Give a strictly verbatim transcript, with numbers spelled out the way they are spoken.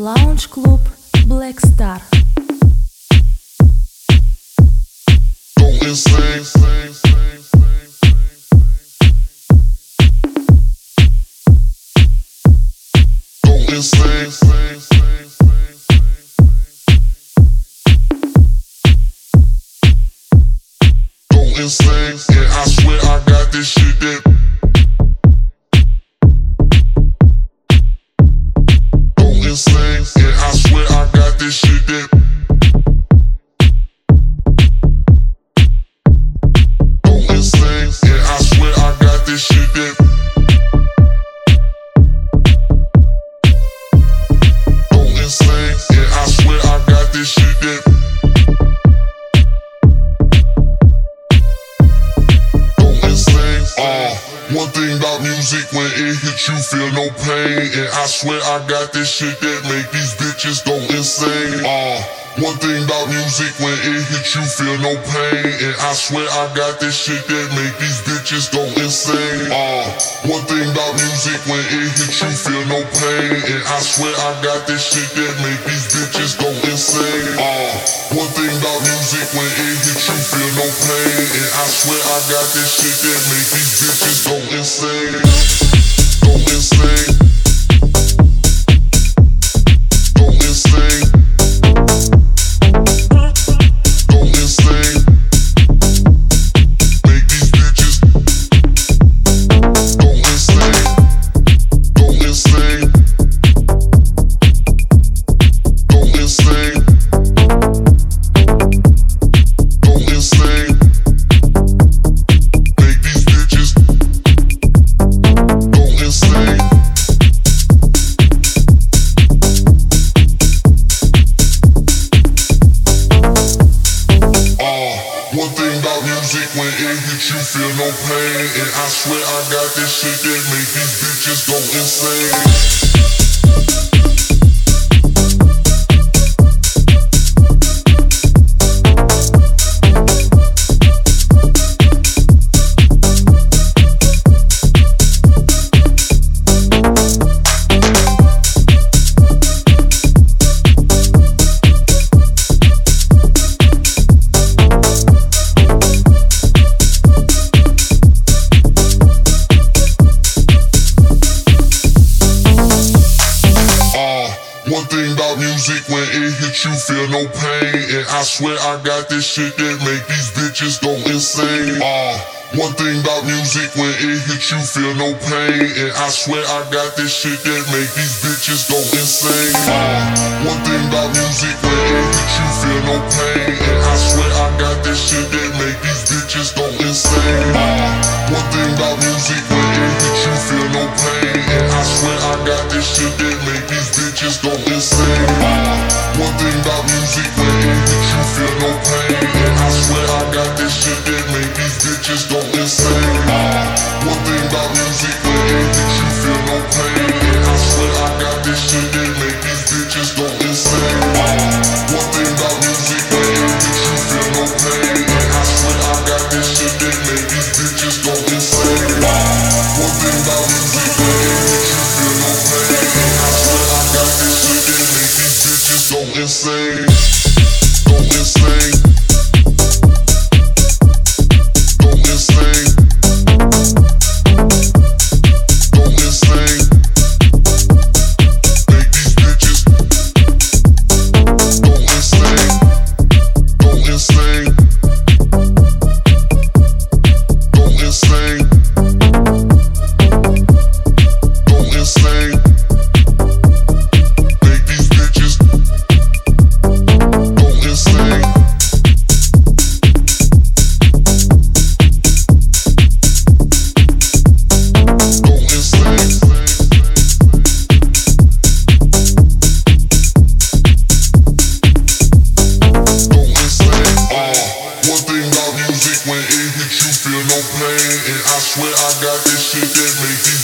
Lounge Club Black Star. Go insane. Go insane. Go insane. And I swear I got this shit that go insane. And I swear I got this shit that go insane. And I swear I got this shit that go insane. And I swear I got this shit that go insane. Uh, one thing about music, when it hits you feel no pain. And I swear I got this shit that make these bitches go insane. Uh, one thing about music, when it hits you feel no pain. And I swear I got this shit that make these bitches go insane. Uh, one thing about music, when it hits you feel no pain. And I swear I got this shit that make these bitches go insane. Uh, one thing about music, when it hits you feel no pain. And I swear I got this shit that make these bitches go insane. Go insane. Go insane. Go insane. Make these bitches go insane. Go insane. Go insane. Go insane. Make these bitches go insane. Uh, one thing about music, when it hits you feel no pain. And I swear I got this shit that make these bitches go insane. One thing about music, when it hits you feel no pain. And I swear I got this shit that make these bitches go insane. Uh, one thing about music, when it hits you feel no pain. And I swear I got this shit that make these bitches go insane. Uh, one thing about music, when it hits you feel no pain. And I swear I got this shit that make these bitches go insane. Uh, one thing about music, when it hits you feel no pain. And I swear I got this shit that make these bitches go insane. Uh, one thing about music, when it hits you feel no pain. And I swear I got this shit that make these bitches go insane. Uh, one thing about music, when it hits you feel no pain. And I swear I got this shit that make these bitches go insane. Uh, one thing about music, when it hits you feel no pain. And I swear I got this shit that make these bitches go insane. Uh, one thing about music, when it hits you feel no pain. And I swear I got this shit that make these bitches go insane. Go insane. Go insane. Go insane. Make these bitches go insane. Go insane. Go insane. Go insane. Make these bitches go insane. Go insane. Go insane. Uh, one thing about music, when it hits you feel no pain. And I swear I got this shit that make these